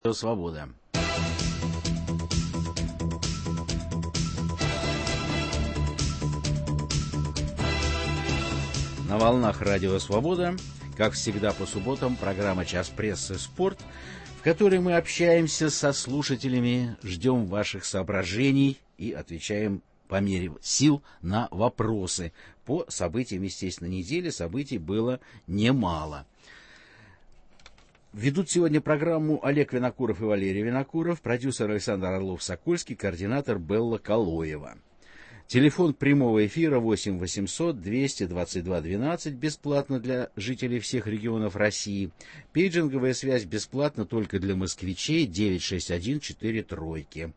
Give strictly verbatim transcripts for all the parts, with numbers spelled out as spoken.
Свобода. На волнах Радио Свобода, как всегда по субботам, программа «Час прессы. Спорт», в которой мы общаемся со слушателями, ждем ваших соображений и отвечаем по мере сил на вопросы. По событиям, естественно, недели событий было немало. Ведут сегодня программу Олег Винокуров и Валерий Винокуров, продюсер Александр Орлов-Сокольский, координатор Белла Калоева. Телефон прямого эфира восемь восемьсот двести двадцать два двенадцать, бесплатно для жителей всех регионов России. Пейджинговая связь бесплатна только для москвичей девять шесть один четыре тройки.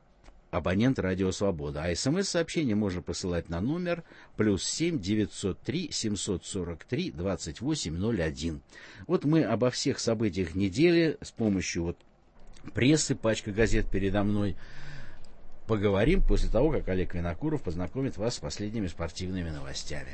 Абонент Радио Свобода. А смс-сообщение можно посылать на номер плюс семь девятьсот три семьсот сорок три двадцать восемь ноль один. Вот мы обо всех событиях недели с помощью вот прессы, пачка газет передо мной, поговорим после того, как Олег Винокуров познакомит вас с последними спортивными новостями.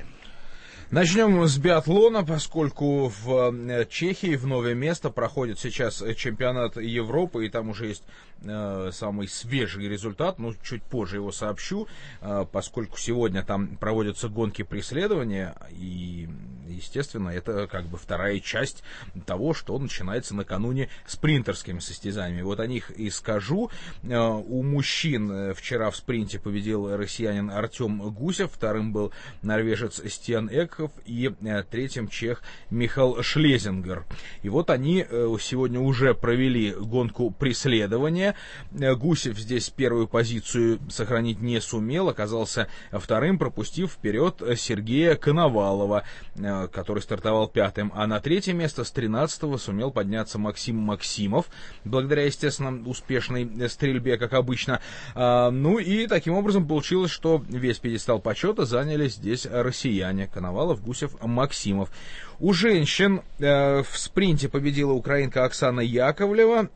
Начнем с биатлона, поскольку в Чехии, в новое место, проходит сейчас чемпионат Европы, и там уже есть э, самый свежий результат, ну, чуть позже его сообщу, э, поскольку сегодня там проводятся гонки преследования, и, естественно, это как бы вторая часть того, что начинается накануне спринтерскими состязаниями. Вот о них и скажу. Э, у мужчин вчера в спринте победил россиянин Артем Гусев, вторым был норвежец Стен Эк, и э, третьим чех Михаил Шлезингер. И вот они э, сегодня уже провели гонку преследования. Э, Гусев здесь первую позицию сохранить не сумел, оказался вторым, пропустив вперед Сергея Коновалова, э, который стартовал пятым. А на третье место с тринадцатого сумел подняться Максим Максимов, благодаря, естественно, успешной стрельбе, как обычно. А, ну и таким образом получилось, что весь пьедестал почета заняли здесь россияне. Коновалов, Гусев, Максимов. У женщин э, в спринте победила украинка Оксана Яковлева.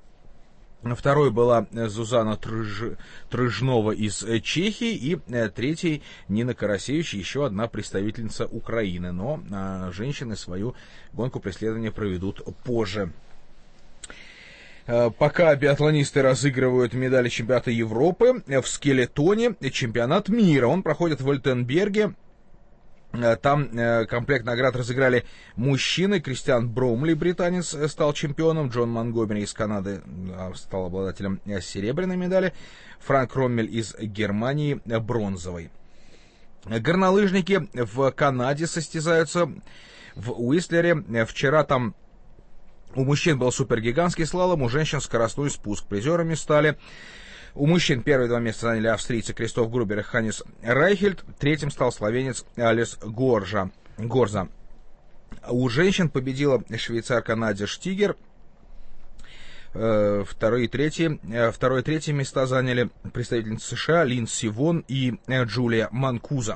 Второй была Зузана Трыж... Трыжнова из Чехии. И э, третий Нина Карасевич, еще одна представительница Украины. Но э, женщины свою гонку преследования проведут позже. Пока биатлонисты разыгрывают медали чемпионата Европы, в скелетоне чемпионат мира. Он проходит в Ольтенберге. Там э, комплект наград разыграли мужчины. Кристиан Бромли, британец, стал чемпионом. Джон Монгомери из Канады э, стал обладателем серебряной медали. Франк Роммель из Германии — бронзовой. Горнолыжники в Канаде состязаются в Уистлере. Вчера там у мужчин был супергигантский слалом, у женщин скоростной спуск. Призерами стали... У мужчин первые два места заняли австрийцы Кристоф Грубер и Ханнис Райхельд. Третьим стал словенец Алис Горжа, Горза. У женщин победила швейцарка Надя Штигер. Второе и третье, второе и третье места заняли представительницы США Линдси Вон и Джулия Манкуза.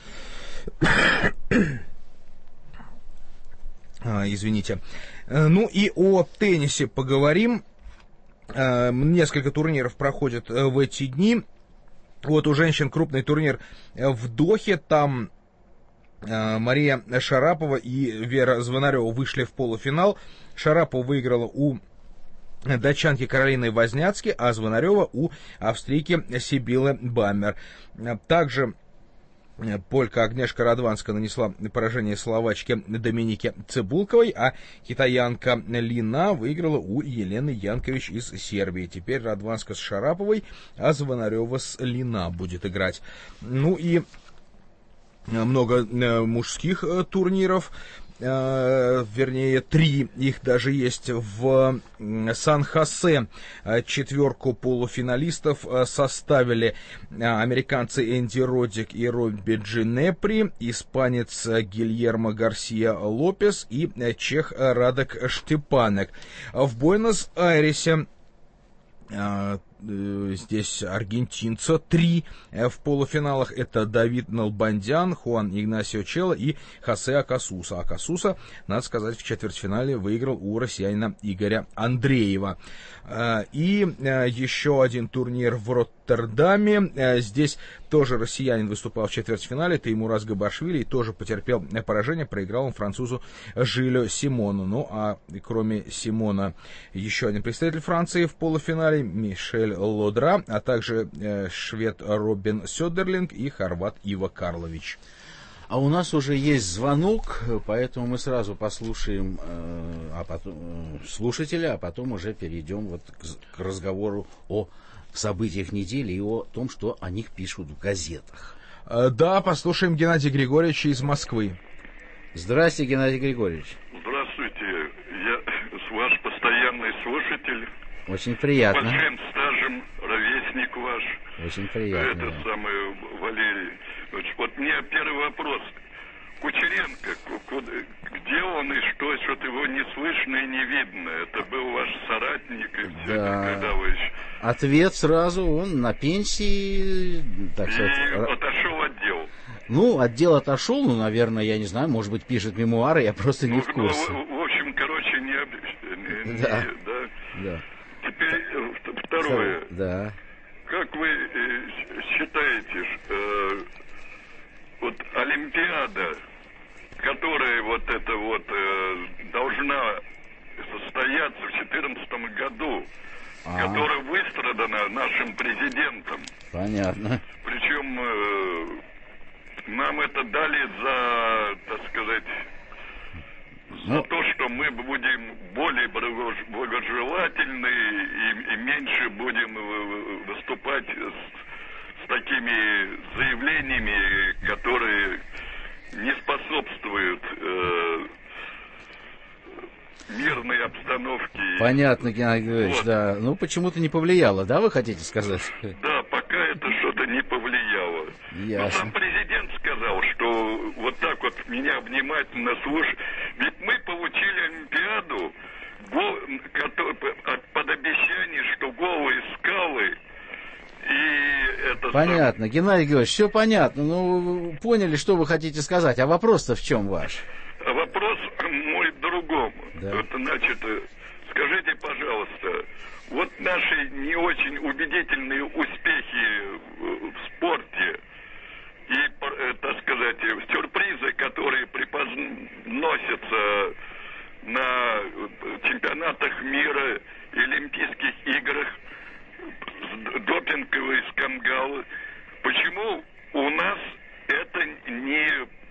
Извините. Ну и о теннисе поговорим. Несколько турниров проходят в эти дни. Вот у женщин крупный турнир в Дохе. Там Мария Шарапова и Вера Звонарева вышли в полуфинал. Шарапова выиграла у датчанки Каролины Возняцки, а Звонарева у австрийки Сибилы Баммер. Также полька Агнешка Радванска нанесла поражение словачке Доминике Цибулковой, а китаянка Лина выиграла у Елены Янкович из Сербии. Теперь Радванска с Шараповой, а Звонарева с Лина будет играть. Ну и много мужских турниров. Вернее, три их даже есть в Сан-Хосе. Четверку полуфиналистов составили американцы Энди Роддик и Робби Джинепри, испанец Гильермо Гарсия Лопес и чех Радек Штепанек. В Буэнос-Айресе здесь аргентинца три в полуфиналах. Это Давид Налбандян, Хуан Игнасио Чело и Хосе Акасуса. Акасуса, надо сказать, в четвертьфинале выиграл у россиянина Игоря Андреева. И еще один турнир в Роттердаме. Здесь тоже россиянин выступал в четвертьфинале. Теймураз Габашвили тоже потерпел поражение. Проиграл он французу Жилю Симону. Ну а кроме Симона еще один представитель Франции в полуфинале Мишель Лодра, а также швед Робин Сёдерлинг и хорват Иво Карлович. А у нас уже есть звонок, поэтому мы сразу послушаем э, а потом, э, слушателя, а потом уже перейдем вот к, к разговору о событиях недели и о том, что о них пишут в газетах. Да, послушаем Геннадия Григорьевича из Москвы. Здравствуйте, Геннадий Григорьевич. Здравствуйте, я ваш постоянный слушатель. Очень приятно. С большим стажем, ровесник ваш. Очень приятно. Это да. самый Валерий. Вот мне первый вопрос. Кучеренко, где он и что? Что-то его не слышно и не видно. Это был ваш соратник? И да. Когда вы еще... Ответ сразу, он на пенсии, так сказать. И отошел отдел. Ну, отдел отошел, ну, наверное, я не знаю, может быть, пишет мемуары, я просто не ну, в курсе. В, в общем, короче, не... не да. да. да. Теперь второе. Да. Как вы э, считаете, э, вот Олимпиада, которая вот это вот э, должна состояться в две тысячи четырнадцатом году, а-а-а. которая выстрадана нашим президентом. Понятно. Причем э, нам это дали за, так сказать, за ну, то, что мы будем более благожелательны и, и меньше будем выступать с, с такими заявлениями, которые не способствуют э, мирной обстановке. Понятно, Геннадий Григорьевич, вот. да. Ну, почему-то не повлияло, да, вы хотите сказать? Да, пока это что-то не повлияло. Ясно. Но сам президент сказал, что вот так вот меня внимательно слушает. Ведь мы получили Олимпиаду под обещание, что голые скалы и это... Понятно, сам... Геннадий Георгиевич, все понятно. Ну, поняли, что вы хотите сказать. А вопрос-то в чем ваш? А вопрос мой в другом. Да. Вот, значит, скажите, пожалуйста, вот наши не очень убедительные успехи в спорте и, так сказать, сюрпризы, которые преподносятся на чемпионатах мира и Олимпийских играх, допинговые скандалы, почему у нас это не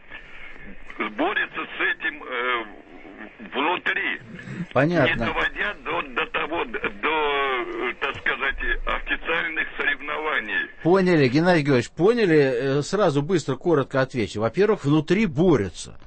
борется с этим э, внутри? Понятно. Не доводя до, до того, до, так сказать, официальных соревнований. Поняли, Геннадий Георгиевич, поняли. Сразу быстро, коротко отвечу. Во-первых, внутри борются.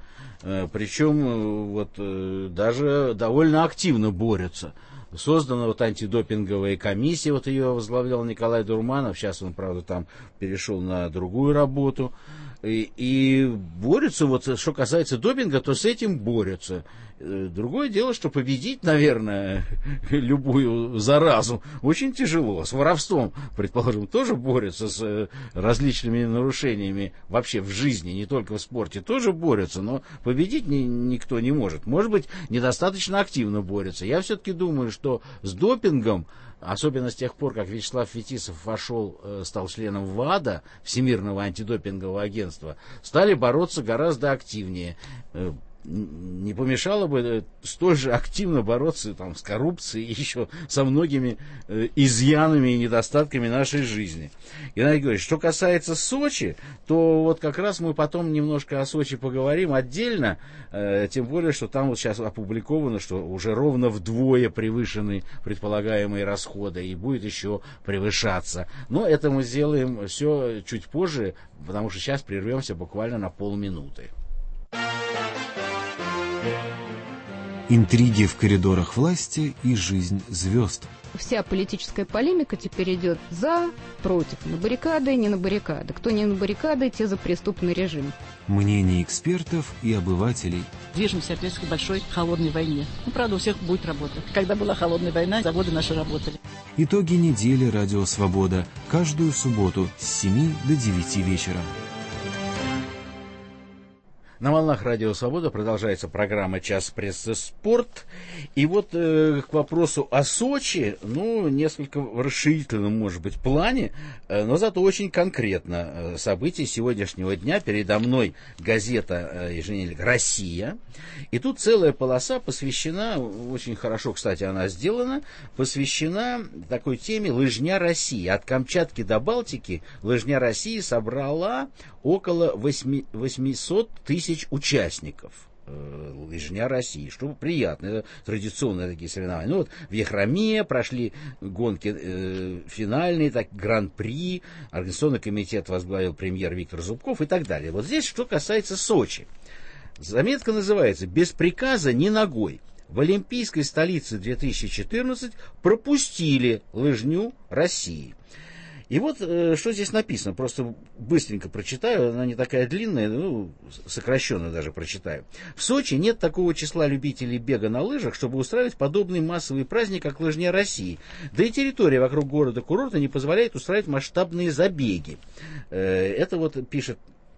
Причем вот даже довольно активно борются. Создана вот антидопинговая комиссия, вот ее возглавлял Николай Дурманов, сейчас он, правда, там перешел на другую работу. И, и борются, вот что касается допинга, то с этим борются. Другое дело, что победить, наверное, любую заразу очень тяжело. С воровством, предположим, тоже борются, с различными нарушениями вообще в жизни, не только в спорте, тоже борются, но победить ни, никто не может. Может быть, недостаточно активно борются. Я все-таки думаю, что с допингом, особенно с тех пор, как Вячеслав Фетисов вошел, стал членом ВАДА, Всемирного антидопингового агентства, стали бороться гораздо активнее. Не помешало бы столь же активно бороться там, с коррупцией и еще со многими э, изъянами и недостатками нашей жизни. Геннадий Георгиевич, что касается Сочи, то вот как раз мы потом немножко о Сочи поговорим отдельно, э, тем более, что там вот сейчас опубликовано, что уже ровно вдвое превышены предполагаемые расходы и будет еще превышаться. Но это мы сделаем все чуть позже, потому что сейчас прервемся буквально на полминуты. Интриги в коридорах власти и жизнь звезд. Вся политическая полемика теперь идет за, против, на баррикады, не на баррикады. Кто не на баррикады, те за преступный режим. Мнения экспертов и обывателей. Движемся опять к большой холодной войне. Ну, правда, у всех будет работа. Когда была холодная война, заводы наши работали. Итоги недели «Радио Свобода» каждую субботу с семи до девяти вечера. На волнах Радио Свобода продолжается программа «Час прессы спорт». И вот э, к вопросу о Сочи, ну, несколько в расширительном, может быть, плане, э, но зато очень конкретно э, события сегодняшнего дня. Передо мной газета э, еженедельник «Россия». И тут целая полоса посвящена, очень хорошо, кстати, она сделана, посвящена такой теме «Лыжня России». От Камчатки до Балтики «Лыжня России» собрала около восемьсот тысяч участников. Лыжня России, что приятно, это традиционные такие соревнования. Ну вот в Яхроме прошли гонки э, финальные, так, гран-при, организационный комитет возглавил премьер Виктор Зубков и так далее. Вот здесь, что касается Сочи. Заметка называется «Без приказа ни ногой». В Олимпийской столице две тысячи четырнадцать пропустили лыжню России. И вот э, что здесь написано, просто быстренько прочитаю, она не такая длинная, ну, сокращенно даже прочитаю. В Сочи нет такого числа любителей бега на лыжах, чтобы устраивать подобный массовый праздник, как Лыжня России. Да и территория вокруг города-курорта не позволяет устраивать масштабные забеги. Э, это вот пишет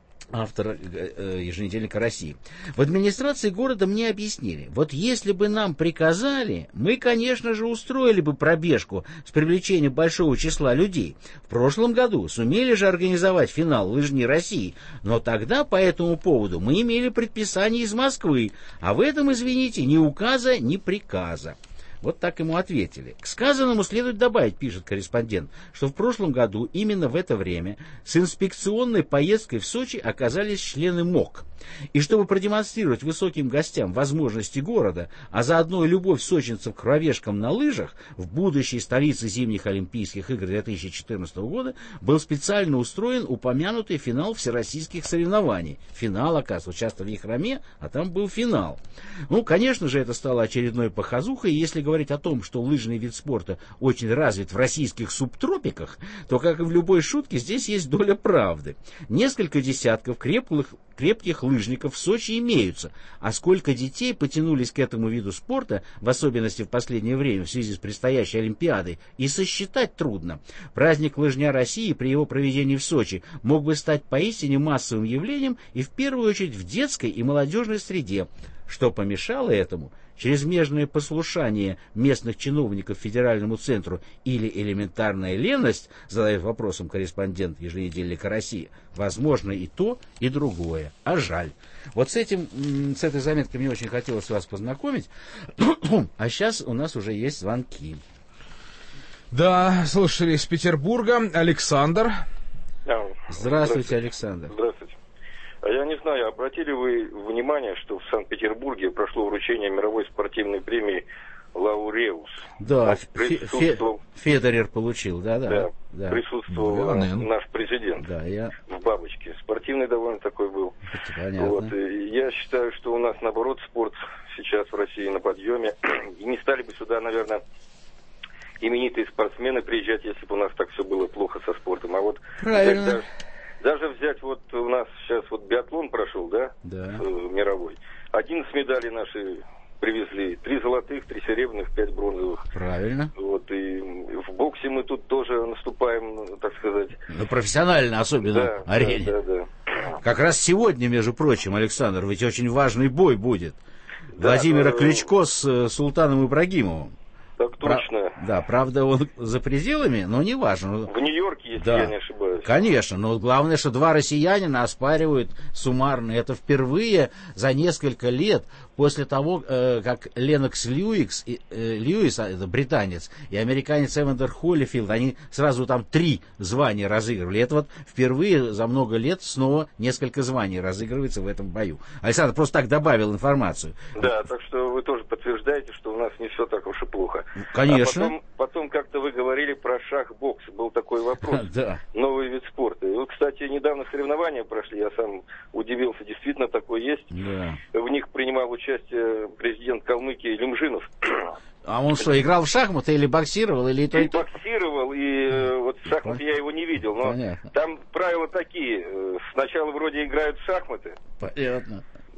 автор еженедельника «России». В администрации города мне объяснили, вот если бы нам приказали, мы, конечно же, устроили бы пробежку с привлечением большого числа людей. В прошлом году сумели же организовать финал Лыжни России, но тогда по этому поводу мы имели предписание из Москвы, а в этом, извините, ни указа, ни приказа. Вот так ему ответили. К сказанному следует добавить, пишет корреспондент, что в прошлом году именно в это время с инспекционной поездкой в Сочи оказались члены МОК. И чтобы продемонстрировать высоким гостям возможности города, а заодно и любовь сочинцев к пробежкам на лыжах, в будущей столице зимних Олимпийских игр две тысячи четырнадцатого года был специально устроен упомянутый финал всероссийских соревнований. Финал, оказывается, часто в Яхроме, а там был финал. Ну, конечно же, это стало очередной показухой, и если говорить о том, что лыжный вид спорта очень развит в российских субтропиках, то, как и в любой шутке, здесь есть доля правды. Несколько десятков крепких, крепких лыжников в Сочи имеются, а сколько детей потянулись к этому виду спорта, в особенности в последнее время в связи с предстоящей Олимпиадой, и сосчитать трудно. Праздник Лыжня России при его проведении в Сочи мог бы стать поистине массовым явлением и в первую очередь в детской и молодежной среде. Что помешало этому? Чрезмерное послушание местных чиновников федеральному центру или элементарная леность, задает вопросом корреспондент еженедельника «Россия». Возможно и то, и другое. А жаль. Вот с этим, с этой заметкой мне очень хотелось вас познакомить. А сейчас у нас уже есть звонки. Да, слушатели из Петербурга. Александр. Здравствуйте, Здравствуйте, Александр. Здравствуйте. Я не знаю, обратили вы внимание, что в Санкт-Петербурге прошло вручение мировой спортивной премии «Лауреус». Да, присутствовал... Федерер получил, да, да. Да, да. присутствовал да, наш президент да, я... в бабочке. Спортивный довольно такой был. Вот. Я считаю, что у нас, наоборот, спорт сейчас в России на подъеме. И не стали бы сюда, наверное, именитые спортсмены приезжать, если бы у нас так все было плохо со спортом. А вот... Правильно. Даже взять, вот у нас сейчас вот биатлон прошел, да, да. Э, мировой. одиннадцать медалей наши привезли. Три золотых, три серебряных, пять бронзовых. Правильно. Вот, и в боксе мы тут тоже наступаем, так сказать. Ну, профессионально, особенно да, арене. Да, да, да. Как раз сегодня, между прочим, Александр, ведь очень важный бой будет. Да, Владимира но... Кличко с э, Султаном Ибрагимовым. Так точно. Про... Да, правда, он за пределами, но не важно. В Нью-Йорке, если да. я не ошибаюсь. Конечно, но главное, что два россиянина оспаривают суммарно. Это впервые за несколько лет после того, э, как Ленокс Льюис, э, Льюис, это британец, и американец Эвандер Холлифилд, они сразу там три звания разыгрывали. Это вот впервые за много лет снова несколько званий разыгрывается в этом бою. Александр просто так добавил информацию. Да, так что вы тоже подтверждаете, что у нас не все так уж и плохо. Конечно. А потом, потом как-то вы говорили про шах-бокс. Был такой вопрос. Да. Новый вид спорта. И вот, кстати, недавно соревнования прошли. Я сам удивился. Действительно, такое есть. Да. В них принимал участие президент Калмыкии Лимжинов. А он что, играл в шахматы или боксировал? Или и то, боксировал, и вот в шахматы я его не видел. Но понятно. Там правила такие. Сначала вроде играют в шахматы. Понятно.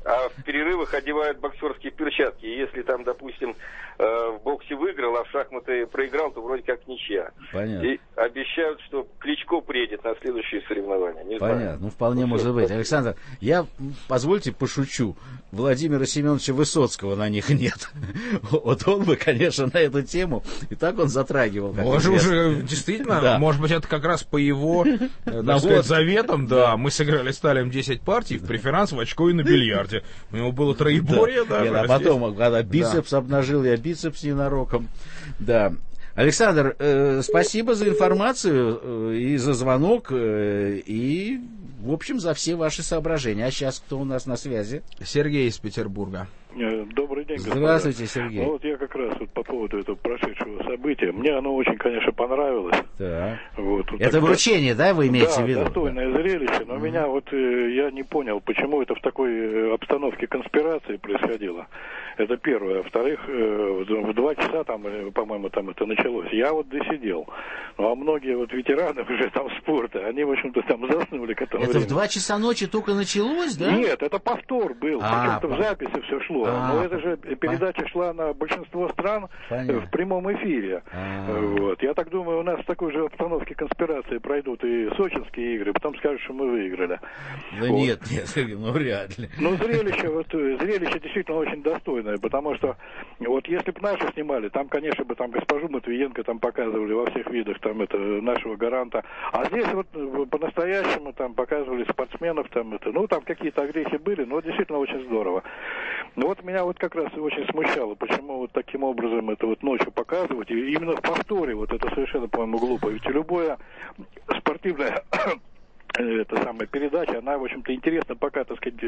а в перерывах одевают боксерские перчатки. И если там, допустим, в боксе выиграл, а в шахматы проиграл, то вроде как ничья. Понятно. И обещают, что Кличко приедет на следующие соревнования. Не Понятно, знаю. ну вполне ну, может быть. Спасибо. Александр, я, позвольте, пошучу. Владимира Семеновича Высоцкого на них нет. Вот он бы, конечно, на эту тему, и так он затрагивал. Может, уже действительно, да. Может быть, это как раз по его заветам, да, мы сыграли с Талием десять партий в преферанс, в очко и на бильярде. У него было троеборье, да. А потом, когда бицепс обнажил, я бицепс ненароком. Да. Александр, э, спасибо за информацию э, и за звонок, э, и, в общем, за все ваши соображения. А сейчас кто у нас на связи? Сергей из Петербурга. Добрый день, господа. Здравствуйте, Сергей. Ну, вот я как раз вот по поводу этого прошедшего события. Мне оно очень, конечно, понравилось. Да. Вот, вот это вручение, да, вы имеете да, в виду? Да, достойное зрелище, но mm-hmm. меня вот э, я не понял, почему это в такой обстановке конспирации происходило. Это первое. Во-вторых, э, в два часа там, по-моему, там это началось. Я вот досидел. Ну, а многие вот ветераны уже там спорта, они, в общем-то, там заснули к этому Это времени. в два часа ночи только началось, да? Нет, это повтор был. А, Причем-то по... в записи все шло. А, но это же передача шла на большинство стран Понятно. в прямом эфире. Вот. Я так думаю, у нас в такой же обстановке конспирации пройдут и сочинские игры, потом скажут, что мы выиграли. Да вот. нет, нет, ну вряд ли. Ну, зрелище, вот, зрелище действительно очень достойное, потому что вот если бы наши снимали, там, конечно, бы там госпожу Матвиенко там показывали во всех видах там это нашего гаранта, а здесь вот по-настоящему там показывали спортсменов, там это, ну, там какие-то огрехи были, но действительно очень здорово. Ну, вот меня вот как раз очень смущало, почему вот таким образом это вот ночью показывать, и именно в повторе, вот это совершенно, по-моему, глупо, ведь любое спортивное эта самая передача, она, в общем-то, интересна пока, так сказать,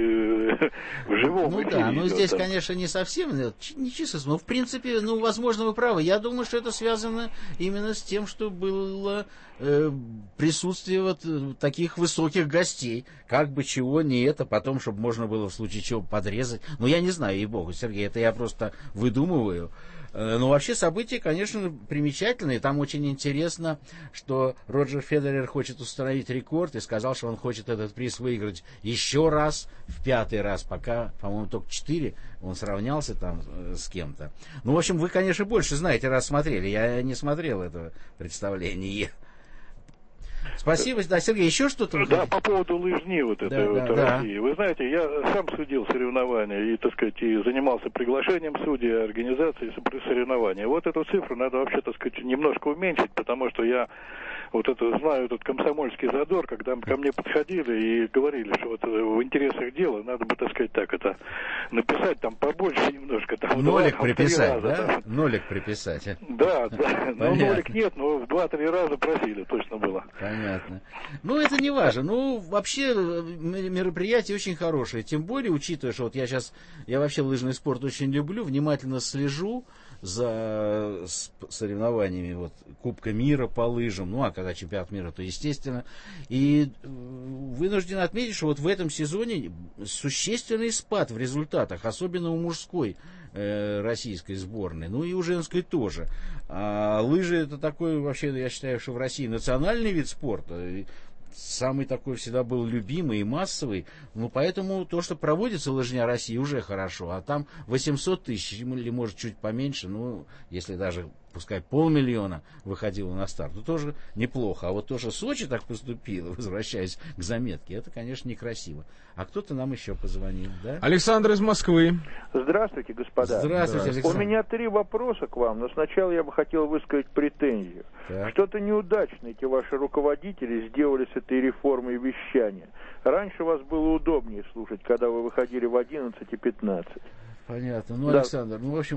в живом ну, эфире. Да, но идет, здесь, там. конечно, не совсем, не чисто, но, в принципе, ну, возможно, вы правы. Я думаю, что это связано именно с тем, что было э, присутствие вот таких высоких гостей. Как бы чего не это, потом, чтобы можно было в случае чего подрезать. Ну, я не знаю, ей-богу, Сергей, это я просто выдумываю. Но вообще события, конечно, примечательные. Там очень интересно, что Роджер Федерер хочет установить рекорд и сказал, что он хочет этот приз выиграть еще раз, в пятый раз, пока, по-моему, только четыре, он сравнялся там с кем-то. Ну, в общем, вы, конечно, больше знаете, раз смотрели. Я не смотрел этого представления. Спасибо. Да, Сергей, еще что-то? Да, хотите? По поводу лыжни вот этой да, вот да, России. Да. Вы знаете, я сам судил соревнования и, так сказать, и занимался приглашением судей, организацией соревнований. Вот эту цифру надо вообще, так сказать, немножко уменьшить, потому что я вот это знаю, этот комсомольский задор, когда ко мне подходили и говорили, что вот в интересах дела надо бы, так сказать, так это написать там побольше немножко. Там, нолик два, приписать, раза, да? да? Нолик приписать. Да, да. Ну, нолик нет, но в два-три раза просили, точно было. Понятно. Ну, это не важно. Ну, вообще, мероприятие очень хорошее. Тем более, учитывая, что вот я сейчас, я вообще лыжный спорт очень люблю, внимательно слежу за соревнованиями вот, Кубка мира по лыжам, ну, а когда чемпионат мира, то естественно. И вынужден отметить, что вот в этом сезоне существенный спад в результатах, особенно у мужской э, российской сборной, ну и у женской тоже. А лыжи это такой, вообще, я считаю, что в России национальный вид спорта, самый такой всегда был любимый и массовый. Ну, поэтому то, что проводится лыжня России, уже хорошо. А там восемьсот тысяч, или может чуть поменьше, ну, если даже, пускай полмиллиона выходило на старт, то тоже неплохо. А вот то, что Сочи так поступило, возвращаясь к заметке, это, конечно, некрасиво. А кто-то нам еще позвонил, да? Александр из Москвы. Здравствуйте, господа. Здравствуйте, Александр. У меня три вопроса к вам, но сначала я бы хотел высказать претензию. Так. Что-то неудачно эти ваши руководители сделали с этой реформой вещания. Раньше вас было удобнее слушать, когда вы выходили в одиннадцать и пятнадцать. Понятно. Ну, да. Александр, ну, в общем,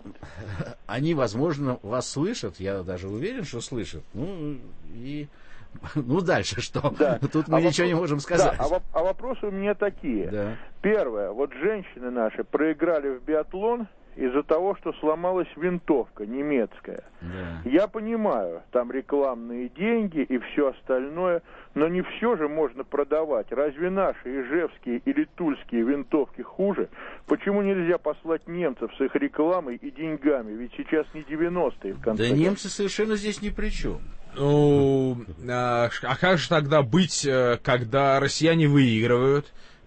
они, возможно, вас слышат, я даже уверен, что слышат. Ну, и... Ну, дальше что? Да. Тут мы а ничего вопрос... не можем сказать. Да, а, а вопросы у меня такие. Да. Первое. Вот женщины наши проиграли в биатлон из-за того, что сломалась винтовка немецкая. Да. Я понимаю, там рекламные деньги и все остальное, но не все же можно продавать. Разве наши ижевские или тульские винтовки хуже? Почему нельзя послать немцев с их рекламой и деньгами? Ведь сейчас не девяностые, в конце Да концов. немцы совершенно здесь ни при чем. Ну, а как же тогда быть, когда россияне выигрывают,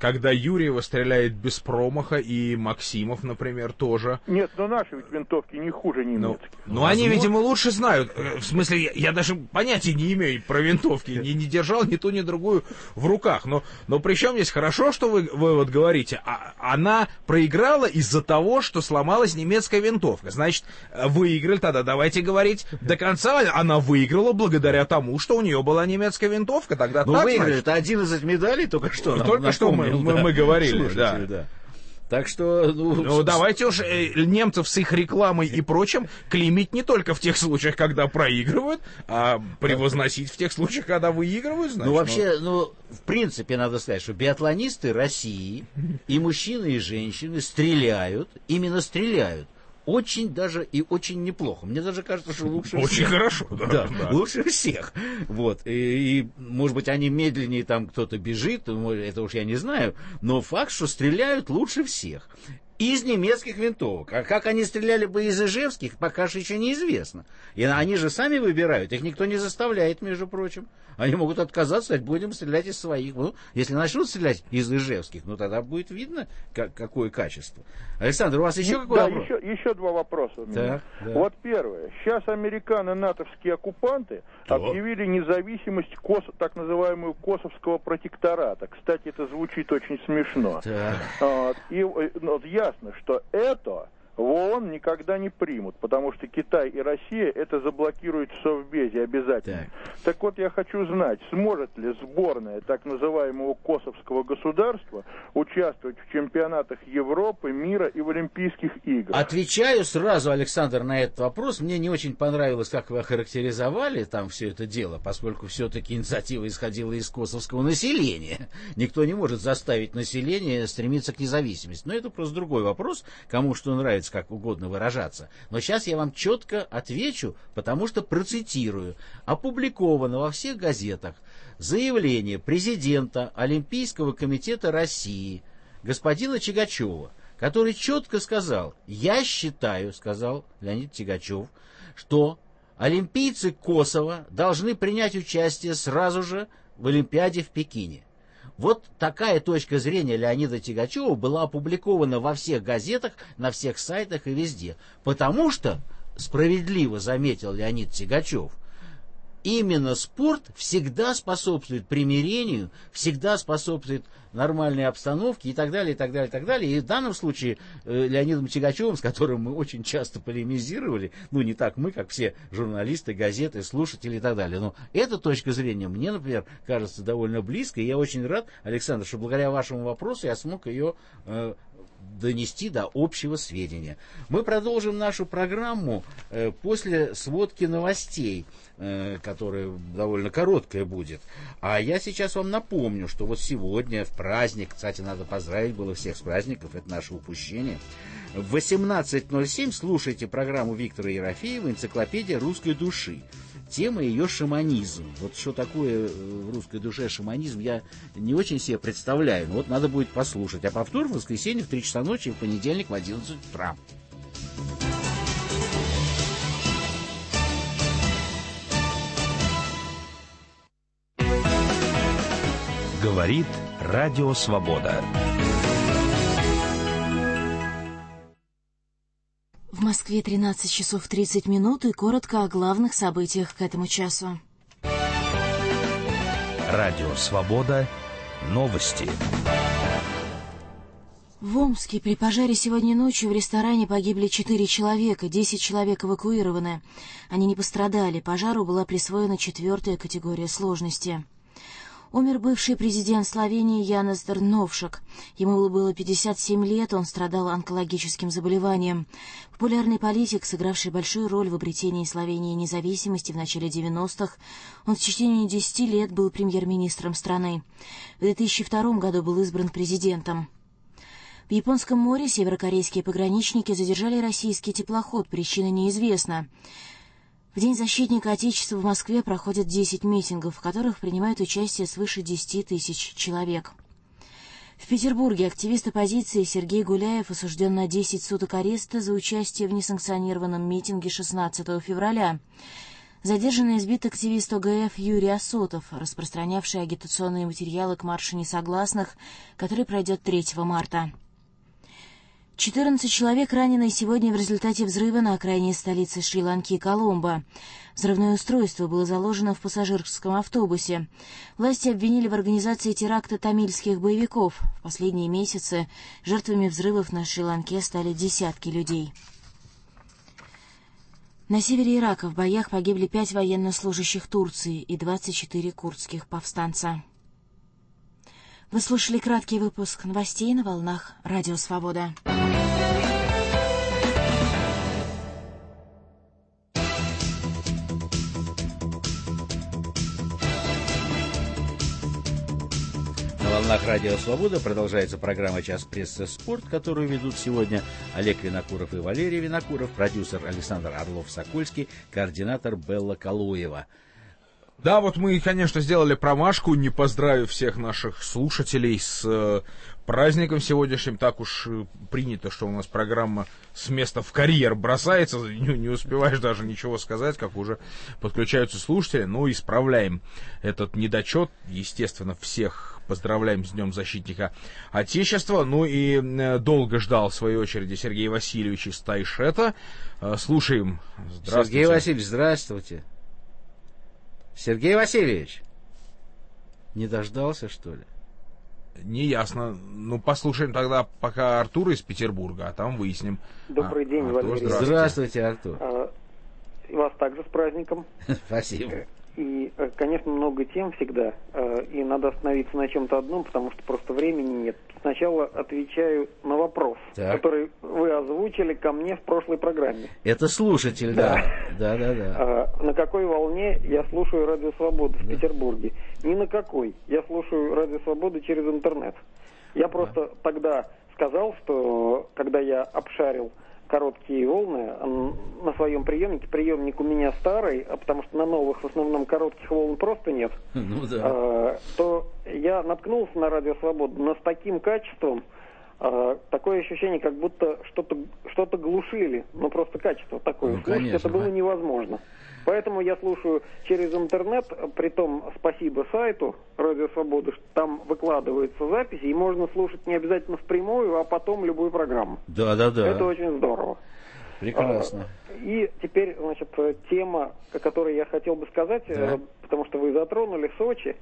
когда Юрьева стреляет без промаха, и Максимов, например, тоже. Нет, но наши ведь винтовки не хуже немецких. Ну, ну они, видимо, лучше знают. В смысле, я, я даже понятия не имею про винтовки. Не, не держал ни ту, ни другую в руках. Но, но при чем здесь хорошо, что вы, вы вот говорите, а, она проиграла из-за того, что сломалась немецкая винтовка. Значит, выиграли, тогда давайте говорить до конца. Она выиграла благодаря тому, что у нее была немецкая винтовка. Тогда ну, так, выиграли, это одиннадцать медалей только что. Только что мы, мы, да. мы говорили, да. да. Так что... Ну, ну давайте уж э, немцев с их рекламой и прочим клеймить не только в тех случаях, когда проигрывают, а превозносить в тех случаях, когда выигрывают, значит. Ну, вообще, ну, в принципе, надо сказать, что биатлонисты России, и мужчины, и женщины стреляют, именно стреляют. Очень даже и очень неплохо. Мне даже кажется, что лучше очень всех. Очень хорошо, да, да, да. Лучше всех. Вот. И, и, может быть, они медленнее, там кто-то бежит, это уж я не знаю, но факт, что стреляют лучше всех. Из немецких винтовок. А как они стреляли бы из ижевских, пока что еще неизвестно. И они же сами выбирают, их никто не заставляет, между прочим. Они могут отказаться, сказать, будем стрелять из своих. Ну, если начнут стрелять из ижевских, ну тогда будет видно, как, какое качество. Александр, у вас еще какой да, вопрос? Еще, еще два вопроса у меня. Так, да. Вот первое. Сейчас американо-натовские оккупанты да. объявили независимость кос, так называемую Косовского протектората. Кстати, это звучит очень смешно. Вот. И вот, ясно, что это в ООН никогда не примут, потому что Китай и Россия это заблокируют в Совбезе обязательно. Так. так вот, я хочу знать, сможет ли сборная так называемого Косовского государства участвовать в чемпионатах Европы, мира и в Олимпийских играх? Отвечаю сразу, Александр, на этот вопрос. Мне не очень понравилось, как вы охарактеризовали там все это дело, поскольку все-таки инициатива исходила из косовского населения. Никто не может заставить население стремиться к независимости. Но это просто другой вопрос, кому что нравится, как угодно выражаться. Но сейчас я вам четко отвечу, потому что процитирую. Опубликовано во всех газетах заявление президента Олимпийского комитета России господина Чигачева, который четко сказал: я считаю, сказал Леонид Тягачев, что олимпийцы Косово должны принять участие сразу же в Олимпиаде в Пекине. Вот такая точка зрения Леонида Тягачева была опубликована во всех газетах, на всех сайтах и везде. Потому что, справедливо заметил Леонид Тягачев, именно спорт всегда способствует примирению, всегда способствует нормальной обстановке и так далее, и так далее, и так далее. И в данном случае э, Леонидом Тягачевым, с которым мы очень часто полемизировали, ну не так мы, как все журналисты, газеты, слушатели и так далее, но эта точка зрения мне, например, кажется довольно близкой, и я очень рад, Александр, что благодаря вашему вопросу я смог ее э, донести до общего сведения. Мы продолжим нашу программу э, после сводки новостей, э, которая довольно короткая будет. А я сейчас вам напомню, что вот сегодня в праздник, кстати, надо поздравить было всех с праздников, это наше упущение, в восемнадцать ноль семь слушайте программу Виктора Ерофеева «Энциклопедия русской души». Тема ее шаманизм. Вот что такое в русской душе шаманизм, я не очень себе представляю. Но вот надо будет послушать. А повтор в воскресенье в три часа ночи и в понедельник в одиннадцать утра. Говорит Радио Свобода. В Москве тринадцать часов тридцать минут, и коротко о главных событиях к этому часу. Радио Свобода. Новости. В Омске при пожаре сегодня ночью в ресторане погибли четыре человека, десять человек эвакуированы. Они не пострадали, пожару была присвоена четвертая категория сложности. Умер бывший президент Словении Янес Дрновшек. Ему было пятьдесят семь лет, он страдал онкологическим заболеванием. Популярный политик, сыгравший большую роль в обретении Словении независимости в начале девяностых, он в течение десяти лет был премьер-министром страны. В две тысячи втором году был избран президентом. В Японском море северокорейские пограничники задержали российский теплоход, причина неизвестна. В День защитника Отечества в Москве проходят десять митингов, в которых принимают участие свыше десяти тысяч человек. В Петербурге активист оппозиции Сергей Гуляев осужден на десять суток ареста за участие в несанкционированном митинге шестнадцатого февраля. Задержан и избит активист ОГФ Юрий Осотов, распространявший агитационные материалы к маршу несогласных, который пройдет третьего марта. четырнадцать человек ранены сегодня в результате взрыва на окраине столицы Шри-Ланки Коломбо. Взрывное устройство было заложено в пассажирском автобусе. Власти обвинили в организации теракта тамильских боевиков. В последние месяцы жертвами взрывов на Шри-Ланке стали десятки людей. На севере Ирака в боях погибли пять военнослужащих Турции и двадцать четыре курдских повстанца. Вы слушали краткий выпуск новостей на волнах Радио Свобода. На волнах Радио Свобода продолжается программа «Час прессы спорт», которую ведут сегодня Олег Винокуров и Валерий Винокуров, продюсер Александр Орлов-Сокольский, координатор Белла Калуева. Да, вот мы, конечно, сделали промашку, не поздравив всех наших слушателей с э, праздником сегодняшним. Так уж э, принято, что у нас программа с места в карьер бросается, не, не успеваешь даже ничего сказать, как уже подключаются слушатели. Ну, исправляем этот недочет. Естественно, всех поздравляем с Днем Защитника Отечества. Ну и э, долго ждал, в свою очередь, Сергей Васильевич из Тайшета. Э, слушаем. Здравствуйте. Сергей Васильевич, здравствуйте. Сергей Васильевич, не дождался, что ли? Неясно. Ну, послушаем тогда пока Артура из Петербурга, а там выясним. Добрый а, день, Артур, Валерий. Здравствуйте. Здравствуйте, Артур. А, и вас также с праздником. Спасибо. И, конечно, много тем всегда, и надо остановиться на чем-то одном, потому что просто времени нет. Сначала отвечаю на вопрос, так. который вы озвучили ко мне в прошлой программе. Это слушатель, да. Да, да, да. А, на какой волне я слушаю Радио Свободу в да. Петербурге? Ни на какой. Я слушаю Радио Свободу через интернет. Я просто да. тогда сказал, что когда я обшарил короткие волны на своем приемнике. Приемник у меня старый, а потому что на новых в основном коротких волн просто нет. Ну да. А, то я наткнулся на Радио Свободу, но с таким качеством, а, такое ощущение, как будто что-то что-то глушили. Ну просто качество такое. Ну, конечно, это было невозможно. Поэтому я слушаю через интернет, притом спасибо сайту Радио Свобода, что там выкладываются записи, и можно слушать не обязательно впрямую, а потом любую программу. Да, да, да. Это очень здорово. Прекрасно. И теперь, значит, тема, о которой я хотел бы сказать, да. потому что вы затронули Сочи.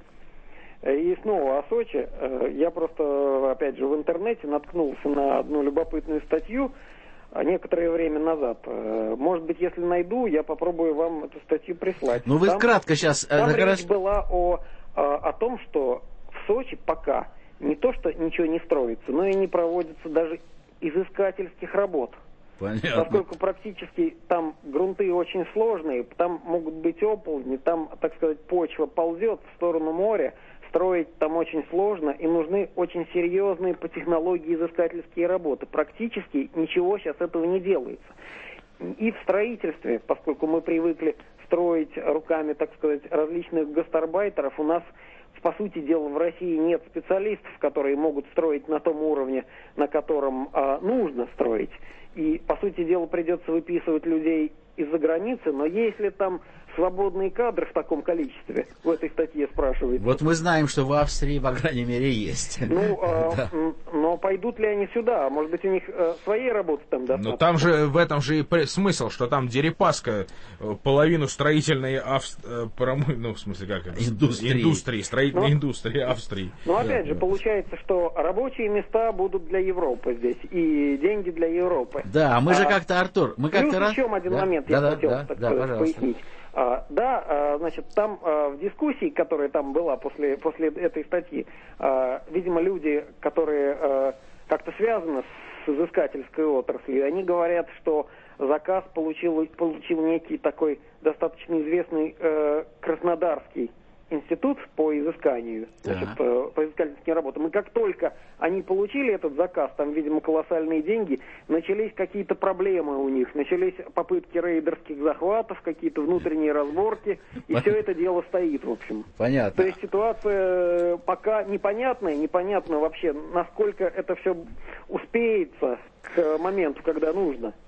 И снова о Сочи. Я просто, опять же, в интернете наткнулся на одну любопытную статью некоторое время назад. Может быть, если найду, я попробую вам эту статью прислать. Ну, вы там, кратко сейчас... Там речь раз... была о, о том, что в Сочи пока не то, что ничего не строится, но и не проводится даже изыскательских работ. Понятно. Поскольку практически там грунты очень сложные, там могут быть оползни, там, так сказать, почва ползет в сторону моря, строить там очень сложно, и нужны очень серьезные по технологии изыскательские работы. Практически ничего сейчас этого не делается. И в строительстве, поскольку мы привыкли строить руками, так сказать, различных гастарбайтеров, у нас, по сути дела, в России нет специалистов, которые могут строить на том уровне, на котором а, нужно строить. И, по сути дела, придется выписывать людей из-за границы, но если там свободные кадры в таком количестве, в этой статье спрашивается. Вот мы знаем, что в Австрии, по крайней мере, есть. Ну, а, да. но пойдут ли они сюда? Может быть, у них а, своей работы там достаточно? Но там же, в этом же и смысл, что там Дерипаска половину строительной Австрии, ну, в смысле, как это? Индустрии. Индустрии, строительной но, индустрии Австрии. Ну, опять да, же, да. получается, что рабочие места будут для Европы здесь, и деньги для Европы. Да, мы же а, как-то, Артур, мы как-то... Плюс еще один да? момент да, я да, хотел да, так да, сказать, пояснить. А, да, а, значит, там а, в дискуссии, которая там была после, после этой статьи, а, видимо, люди, которые а, как-то связаны с изыскательской отраслью, они говорят, что заказ получил, получил некий такой достаточно известный а, краснодарский институт по изысканию, значит, uh-huh. по изыскательским работам. И как только они получили этот заказ, там, видимо, колоссальные деньги, начались какие-то проблемы у них, начались попытки рейдерских захватов, какие-то внутренние разборки, и все это дело стоит, в общем. Понятно. То есть ситуация пока непонятная, непонятно вообще, насколько это все успеется к моменту, когда нужно.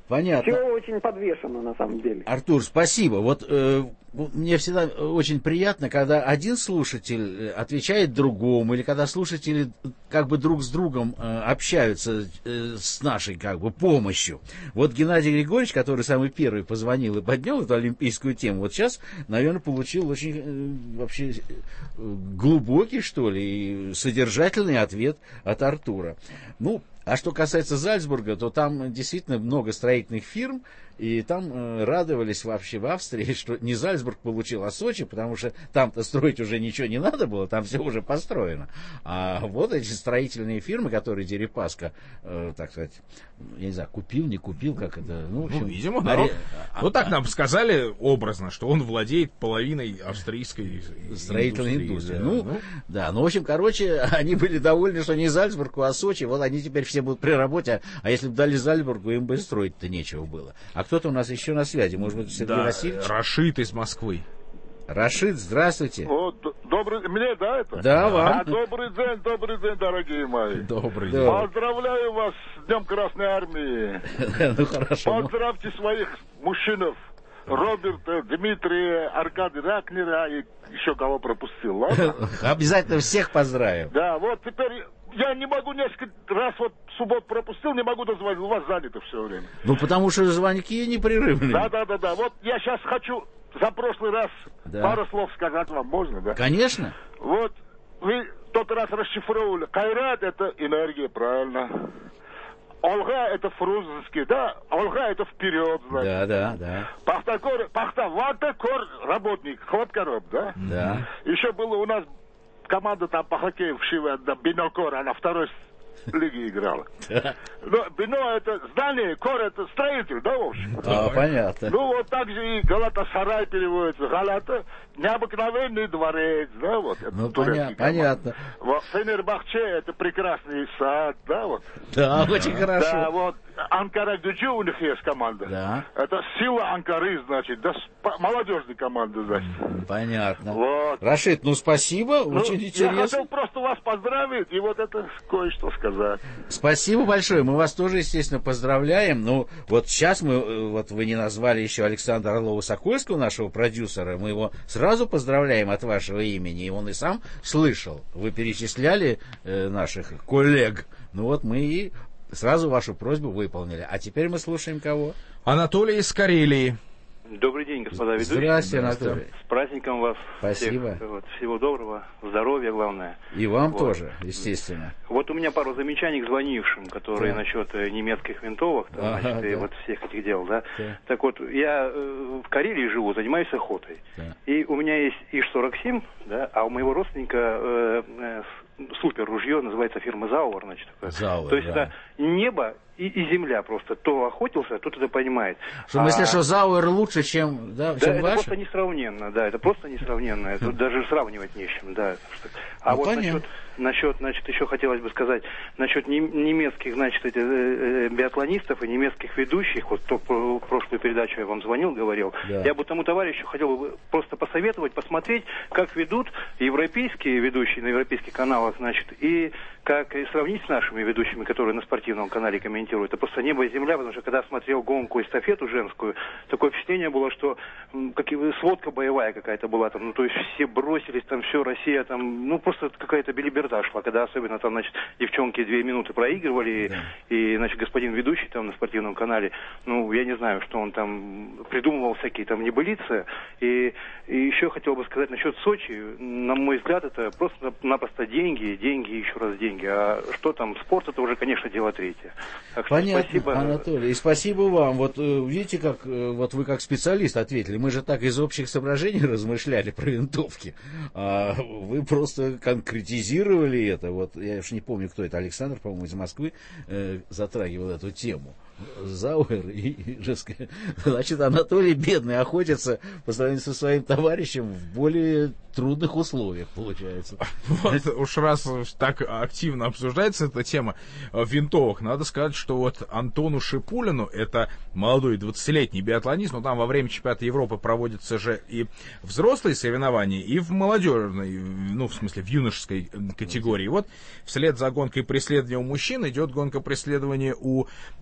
Понятно. Все очень подвешено, на самом деле. Артур, спасибо. Вот э, мне всегда очень приятно, когда один слушатель отвечает другому, или когда слушатели как бы друг с другом э, общаются э, с нашей как бы помощью. Вот Геннадий Григорьевич, который самый первый позвонил и поднял эту олимпийскую тему, вот сейчас, наверное, получил очень э, вообще э, глубокий, что ли, и содержательный ответ от Артура. Ну, а что касается Зальцбурга, то там действительно много строительных фирм, и там э, радовались вообще в Австрии, что не Зальцбург получил, а Сочи, потому что там-то строить уже ничего не надо было, там все уже построено. А вот эти строительные фирмы, которые Дерипаска, э, так сказать, я не знаю, купил, не купил, как это... Ну, в общем, ну видимо, аре... да. Ну, так нам сказали образно, что он владеет половиной австрийской строительной индустрии. Да. Ну, ну, да, ну, в общем, короче, они были довольны, что не Зальцбургу, а Сочи, вот они теперь все будут при работе, а если бы дали Зальцбургу, им бы строить-то нечего было. А кто-то у нас еще на связи, может быть, Сергей да, Васильевич? Рашид из Москвы. Рашид, здравствуйте. О, добрый, мне, да, это? Да, вам. А, добрый день, добрый день, дорогие мои. Добрый день. Поздравляю вас с Днем Красной Армии. Ну, хорошо. Поздравьте своих мужчинов. Роберта, Дмитрия, Аркадия Ракнера и еще кого пропустил, ладно? Обязательно всех поздравим. Да, вот теперь я не могу несколько раз вот в субботу пропустил, не могу дозвонить, у вас занято все время. Ну, потому что звонки непрерывные. Да, да, да, да. Вот я сейчас хочу за прошлый раз да. пару слов сказать вам, можно, да? Конечно. Вот вы в тот раз расшифровывали. Кайрат — это энергия, правильно. Олга — это фрунзенский, да? Олга — это вперед, значит. Да, да, да. Пахтакор, пахта, ватакор, работник, хлопкороб, да? Да. Еще было у нас команда там по хоккею в Шиве, да, Бинокор, она второй лиге играла. Да. Но Бино — это здание, Кор — это строитель, да, в общем? А, понятно. Ну, вот так же и Галатасарай переводится. Галата — необыкновенный дворец, да, вот. Ну, поня- понятно. Вот Фенербахче — это прекрасный сад, да, вот. Да, очень хорошо. Да, вот Анкара-Гюджи у них есть команда. Да. Это сила Анкары, значит, да, молодежная команда, значит. Понятно. Вот. Рашид, ну, спасибо, ну, очень интересно. Я хотел просто вас поздравить и вот это кое-что сказать. Спасибо большое, мы вас тоже, естественно, поздравляем. Ну, вот сейчас мы, вот вы не назвали еще Александра Орлова-Сокольского, нашего продюсера, мы его сразу поздравляем от вашего имени, и он и сам слышал. Вы перечисляли э, наших коллег, ну вот мы и сразу вашу просьбу выполнили. А теперь мы слушаем кого? Анатолий из Карелии. Добрый день, господа ведущие. Здравствуйте, Анатолий. С праздником вас. Спасибо. Всех, вот, всего доброго, здоровья главное. И вам вот. тоже, естественно. Вот у меня пару замечаний к звонившим, которые да. насчет немецких винтовок, там, ага, значит, да. и вот всех этих дел, да? да. Так вот, я э, в Карелии живу, занимаюсь охотой. Да. И у меня есть ИШ сорок семь, да, а у моего родственника э, э, супер ружье, называется фирма Зауэр, значит, такое. Зауэр, то есть да. это небо и, и земля просто. Кто охотился, тот это понимает. Что, в смысле, а... что Зауэр лучше, чем, да, да чем это ваш? просто несравненно, да, это просто несравненно. Это даже сравнивать не с чем, да. А ну, вот понятно. насчет, насчет, значит, еще хотелось бы сказать, насчет немецких, значит, этих, э, биатлонистов и немецких ведущих, вот то, в прошлую передачу я вам звонил, говорил, да. я бы тому товарищу хотел бы просто посоветовать, посмотреть, как ведут европейские ведущие на европейских каналах, значит, и как и сравнить с нашими ведущими, которые на спортивном канале комментируют. Это просто небо и земля, потому что когда смотрел гонку эстафету женскую, такое впечатление было, что как и сводка боевая какая-то была там, ну то есть все бросились, там все, Россия там, ну просто какая-то белиберда шла, когда особенно там, значит, девчонки две минуты проигрывали, да. и, значит, господин ведущий там на спортивном канале, ну я не знаю, что он там придумывал всякие там небылицы, и, и еще хотел бы сказать насчет Сочи, на мой взгляд, это просто-напросто деньги, деньги, еще раз деньги. А что там, спорт, это уже, конечно, дело третье. Так что понятно, спасибо. Анатолий, и спасибо вам. Вот видите, как вот вы как специалист ответили. Мы же так из общих соображений размышляли про винтовки. А вы просто конкретизировали это. Вот я уж не помню, кто это, Александр, по-моему, из Москвы, э, затрагивал эту тему. Зауэр и Ижевская. Значит, Анатолий бедный охотится по сравнению со своим товарищем в более трудных условиях, получается. Вот уж раз так активно обсуждается эта тема винтовок, надо сказать, что вот Антону Шипулину, это молодой двадцатилетний биатлонист, но там во время чемпионата Европы проводятся же и взрослые соревнования, и в молодежной, ну, в смысле, в юношеской категории. Вот вслед за гонкой преследования у мужчин идет гонка преследования у э,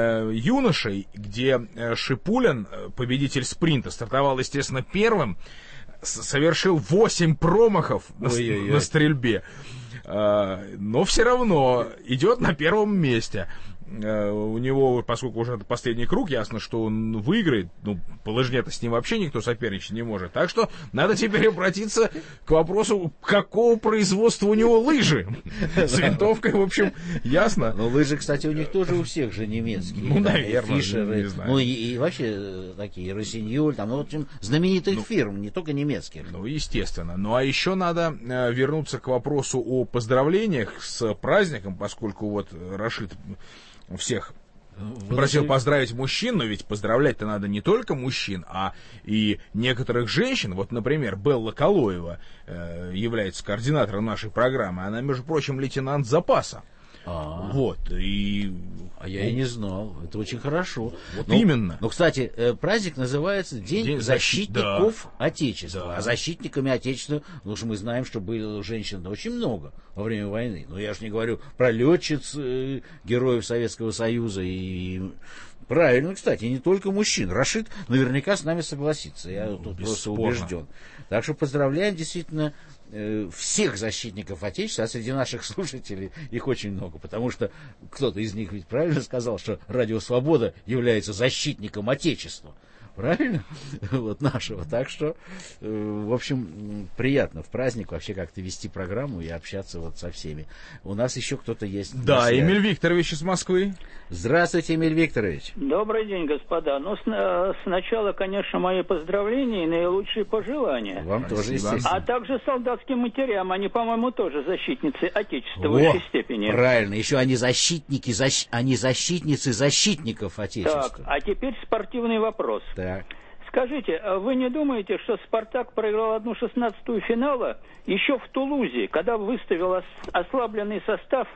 э, юношей, где э, Шипулин, победитель спринта, стартовал, естественно, первым, с- совершил восемь промахов на, на стрельбе, э, но все равно идет на первом месте. У него, поскольку уже это последний круг, ясно, что он выиграет. Ну, по лыжне-то с ним вообще никто соперничать не может. Так что надо теперь обратиться к вопросу, какого производства у него лыжи. С винтовкой, в общем, ясно. Но лыжи, кстати, у них тоже у всех же немецкие. Ну, наверное, Фишеры, ну и, и вообще такие, Росиньоль, там, ну, в общем, знаменитых ну, фирм, не только немецких. Ну, естественно. Ну, а еще надо э, вернуться к вопросу о поздравлениях с праздником, поскольку вот Рашид всех Вы просил знаете... поздравить мужчин, но ведь поздравлять-то надо не только мужчин, а и некоторых женщин. Вот, например, Белла Калоева э, является координатором нашей программы. Она, между прочим, лейтенант запаса. А-а-а. Вот, и... А я ну, и не знал. Это очень хорошо. Вот но, именно. Но, кстати, праздник называется День, День защитников да. Отечества. Да. А защитниками Отечества, потому что мы знаем, что было женщин очень много во время войны. Но я же не говорю про летчиц, э, героев Советского Союза и... Правильно, кстати, не только мужчин. Рашид наверняка с нами согласится. Я ну, тут просто убежден. Так что поздравляем действительно э, всех защитников Отечества, а среди наших слушателей их очень много, потому что кто-то из них ведь правильно сказал, что Радио Свобода является защитником Отечества. Правильно? Вот нашего. Так что, э, в общем, приятно в праздник вообще как-то вести программу и общаться вот со всеми. У нас еще кто-то есть. Да, Эмиль Викторович из Москвы. Здравствуйте, Эмиль Викторович. Добрый день, господа. Ну, с, сначала, конечно, мои поздравления и наилучшие пожелания. Вам тоже, естественно. А также солдатским матерям. Они, по-моему, тоже защитницы Отечества О, в высшей степени. Правильно. Еще они защитники, защ... они защитницы защитников Отечества. Так, а теперь спортивный вопрос. Так. Скажите, вы не думаете, что «Спартак» проиграл одну шестнадцатую финала еще в Тулузе, когда выставил ослабленный состав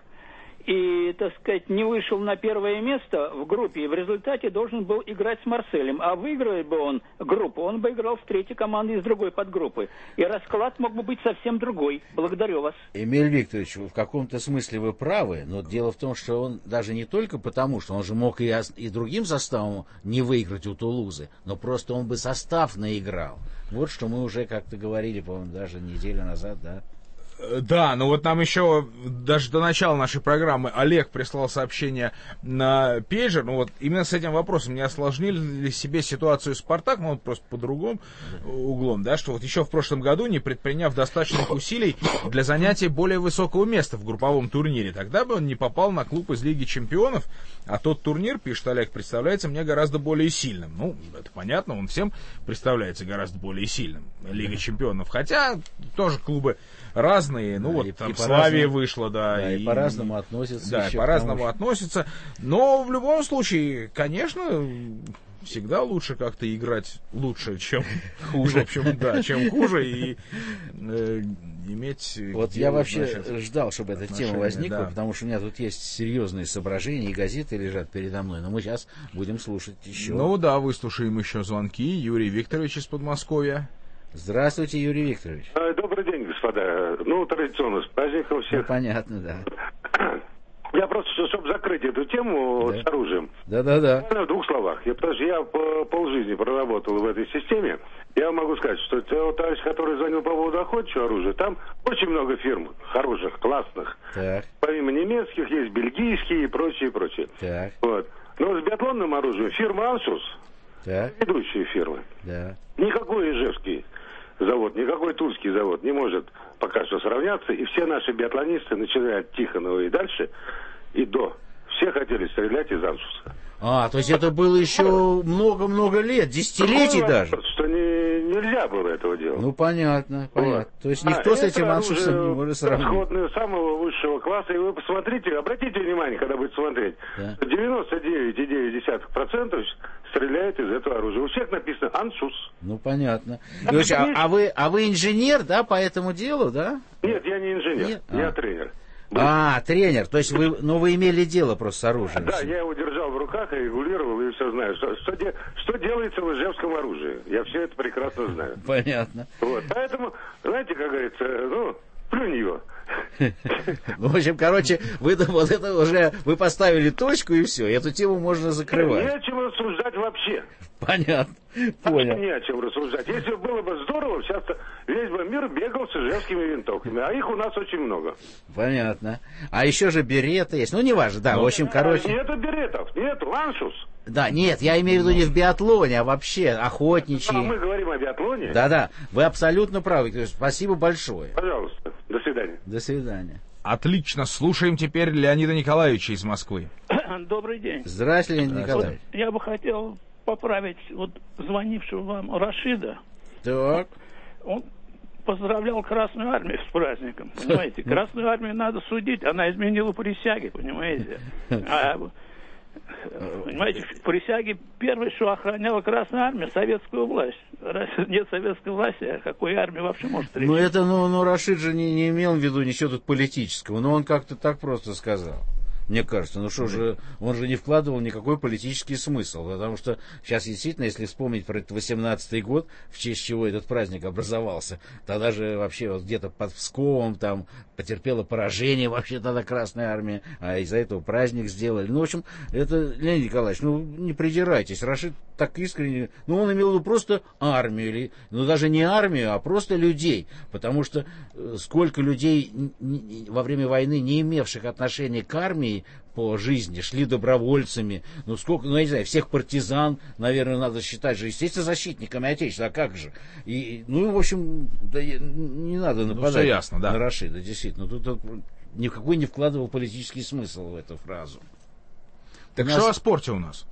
и, так сказать, не вышел на первое место в группе, и в результате должен был играть с Марселем. А выиграл бы он группу, он бы играл с третьей командой из другой подгруппы. И расклад мог бы быть совсем другой. Благодарю вас. Эмиль Викторович, в каком-то смысле вы правы, но дело в том, что он даже не только потому, что он же мог и, и другим составом не выиграть у Тулузы, но просто он бы состав наиграл. Вот что мы уже как-то говорили, по-моему, даже неделю назад, да? Да, но вот нам еще даже до начала нашей программы Олег прислал сообщение на пейджер. Ну вот именно с этим вопросом не осложнили ли себе ситуацию «Спартак», ну вот просто по другому углом, да, что вот еще в прошлом году, не предприняв достаточных усилий для занятия более высокого места в групповом турнире, тогда бы он не попал на клуб из Лиги Чемпионов, а тот турнир, пишет Олег, представляется мне гораздо более сильным. Ну, это понятно, он всем представляется гораздо более сильным, Лига Чемпионов, хотя тоже клубы разные, ну да, вот и, там и Славия вышла, да, да и, и по-разному относятся. Да, и по-разному что... относятся. Но в любом случае, конечно, всегда лучше как-то играть лучше, чем хуже. В общем, да, чем хуже и э, иметь. Вот я вообще значит, ждал, чтобы эта тема возникла, да. Потому что у меня тут есть серьезные соображения, и газеты лежат передо мной. Но мы сейчас будем слушать еще. Ну да, выслушаем еще звонки. Юрий Викторович из Подмосковья. Здравствуйте, Юрий Викторович. Добрый день, господа. Ну, традиционно, с праздником всех. Ну, понятно, да. Я просто, чтобы закрыть эту тему да. с оружием. Да-да-да. В двух словах. Я, потому что я по полжизни проработал в этой системе. Я могу сказать, что тот товарищ, который звонил по поводу охотничьего оружия, там очень много фирм хороших, классных. Так. Помимо немецких есть бельгийские и прочее, прочее. Так. Вот. Но с биатлонным оружием фирма «Ансус», так. ведущие фирмы. Да. Никакой ижевский завод, никакой тульский завод не может пока что сравняться. И все наши биатлонисты, начиная от Тихонова и дальше, и до, все хотели стрелять из «Ансуса». А, то есть это было еще много-много лет, десятилетий Такой даже. Вопрос, что не, нельзя было этого делать. Ну, понятно, понятно. Вот. То есть никто а с этим «Ансусом» не может сравнить. Расходные самого высшего класса. И вы посмотрите, обратите внимание, когда будете смотреть, да. девяносто девять целых девять десятых процента стреляет из этого оружия. У всех написано «Ансус». Ну, понятно. А, Леша, а, а, вы, а вы инженер, да, по этому делу, да? Нет, я не инженер, Нет? я а. тренер. Был. А, тренер, то есть вы, ну, вы имели дело просто с оружием. Да, я его держал в руках и регулировал, и все знаю. Что, что, де, что делается в ижевском оружии? Я все это прекрасно знаю. Понятно. Вот, поэтому, знаете, как говорится, ну, Плюнь его. В общем, короче, вы вот это уже, вы поставили точку и все, эту тему можно закрывать. Не о чем рассуждать вообще. Понятно, понял. Не о чем рассуждать. Если было бы здорово, сейчас весь бы мир бегал с ижевскими винтовками, а их у нас очень много. Понятно. А еще же береты есть, ну, неважно, да, ну, в общем, короче... Нету беретов, нет, ланшус. Да, нет, я имею в виду не в биатлоне, а вообще охотничьи. А мы говорим о биатлоне? Да-да, вы абсолютно правы. Спасибо большое. Пожалуйста, до свидания. До свидания. Отлично, слушаем теперь Леонида Николаевича из Москвы. Добрый день. Здравствуйте, Леонид Николаевич. Вот я бы хотел поправить вот звонившего вам Рашида. Так. Он поздравлял Красную Армию с праздником, понимаете? Красную Армию надо судить, она изменила присяги, понимаете? А, понимаете, в присяге первое, что охраняла Красная Армия, советскую власть. Раз нет советской власти, о какой армии вообще может речь? Ну, это, ну, ну Рашид же не, не имел в виду ничего тут политического, но он как-то так просто сказал. Мне кажется, ну что же, он же не вкладывал никакой политический смысл, потому что сейчас действительно, если вспомнить про этот восемнадцатый год, в честь чего этот праздник образовался, тогда же вообще вот где-то под Псковом там потерпела поражение вообще тогда Красная Армия, а из-за этого праздник сделали. Ну, в общем, это, Леонид Николаевич, ну не придирайтесь, Рашид так искренне, ну он имел в виду просто армию, или, ну даже не армию, а просто людей, потому что сколько людей во время войны, не имевших отношения к армии, по жизни, шли добровольцами, ну сколько, ну я не знаю, всех партизан, наверное, надо считать же, естественно, защитниками Отечества, а как же? И, ну, в общем, да, не надо нападать ну, ясно, да. на Рашида, действительно, тут, тут никакой не вкладывал политический смысл в эту фразу. Так нас... что о спорте у нас?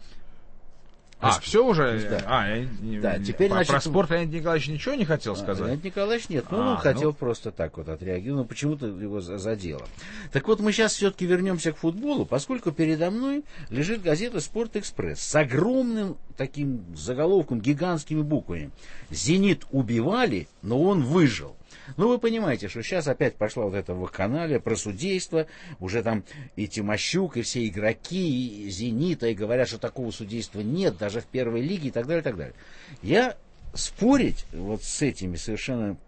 А, а все уже? Да. А, я, да, теперь, про, значит, про спорт Леонид Николаевич ничего не хотел сказать? Леонид Николаевич нет, ну, а, он хотел ну... просто так вот отреагировать, но почему-то его задело. Так вот, мы сейчас все-таки вернемся к футболу, поскольку передо мной лежит газета «Спорт-экспресс» с огромным таким заголовком, гигантскими буквами. «Зенит убивали, но он выжил». Ну, вы понимаете, что сейчас опять пошла вот эта вакханалия про судейство, уже там и Тимощук, и все игроки, и «Зенита», и говорят, что такого судейства нет, даже в первой лиге, и так далее, и так далее. Я спорить вот с этими совершенно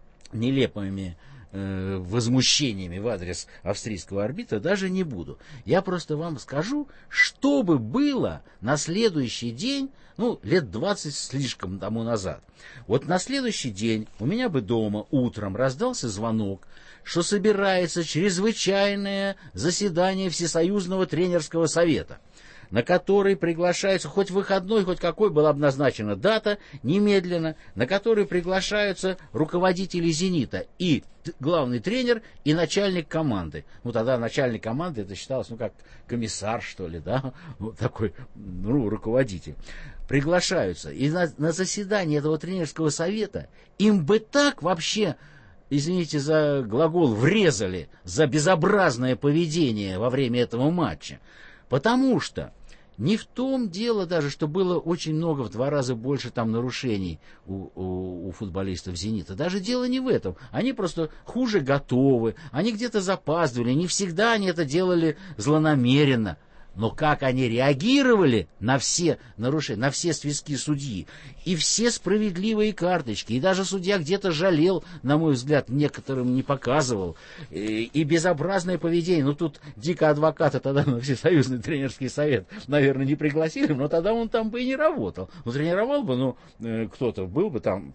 нелепыми э, возмущениями в адрес австрийского арбитра даже не буду. Я просто вам скажу, что бы было на следующий день, ну, лет двадцать слишком тому назад. Вот на следующий день у меня бы дома утром раздался звонок, что собирается чрезвычайное заседание Всесоюзного тренерского совета, на который приглашаются, хоть выходной, хоть какой была бы назначена дата, немедленно, на который приглашаются руководители «Зенита» и главный тренер, и начальник команды. Ну, тогда начальник команды, это считалось, ну, как комиссар, что ли, да, вот такой, ну, руководитель. Приглашаются. И на, на заседании этого тренерского совета им бы так вообще, извините за глагол, врезали за безобразное поведение во время этого матча. Потому что не в том дело даже, что было очень много, в два раза больше там нарушений у, у, у футболистов «Зенита». Даже дело не в этом. Они просто хуже готовы, они где-то запаздывали, не всегда они это делали злонамеренно. Но как они реагировали на все нарушения, на все свистки судьи, и все справедливые карточки, и даже судья где-то жалел, на мой взгляд, некоторым не показывал, и, и безобразное поведение. Ну, тут дико адвоката тогда на Всесоюзный тренерский совет, наверное, не пригласили, но тогда он там бы и не работал. Ну, тренировал бы, ну, кто-то был бы там,